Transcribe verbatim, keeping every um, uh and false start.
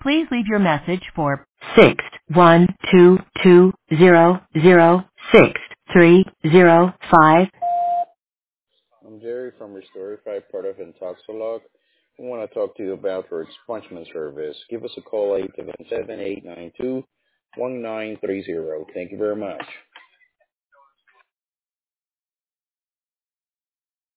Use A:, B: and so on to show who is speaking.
A: Please leave your message for six one two two zero zero six three zero five.
B: I'm Jerry from Restorify, part of Intoxolog. We want to talk to you about our expungement service. Give us a call at eight seven seven, eight nine two, one nine three zero. Thank you very much.